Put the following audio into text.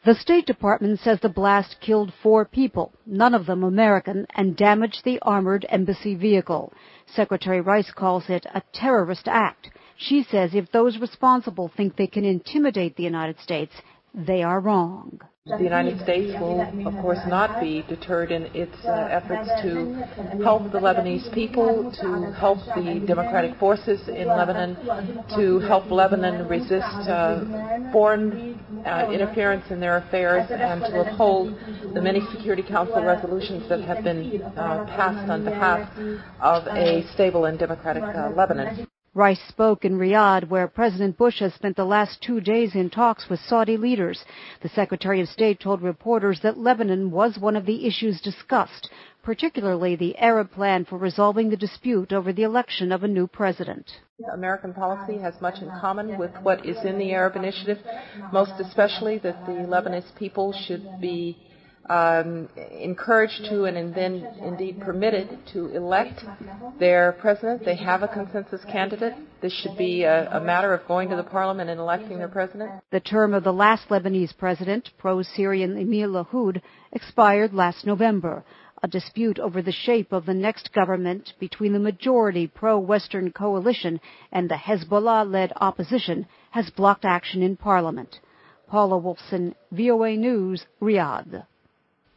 The State Department says the blast killed 4 people, none of them American, and damaged the armored embassy vehicle. Secretary Rice calls it a terrorist act. She says if those responsible think they can intimidate the United States, they are wrong. The United States will, of course, not be deterred in its efforts to help the Lebanese people, to help the democratic forces in Lebanon, to help Lebanon resist foreign interference in their affairs, and to uphold the many Security Council resolutions that have been passed on behalf of a stable and democratic Lebanon. Rice spoke in Riyadh, where President Bush has spent the last 2 days in talks with Saudi leaders. The Secretary of State told reporters that Lebanon was one of the issues discussed, particularly the Arab plan for resolving the dispute over the election of a new president. American policy has much in common with what is in the Arab Initiative, most especially that the Lebanese people should be encouraged to and then indeed permitted to elect their president. They have a consensus candidate. This should be a matter of going to the parliament and electing their president. The term of the last Lebanese president, pro-Syrian Emil Lahoud, expired last November. A dispute over the shape of the next government between the majority pro-Western coalition and the Hezbollah-led opposition has blocked action in parliament. Paula Wolfson, VOA News, Riyadh.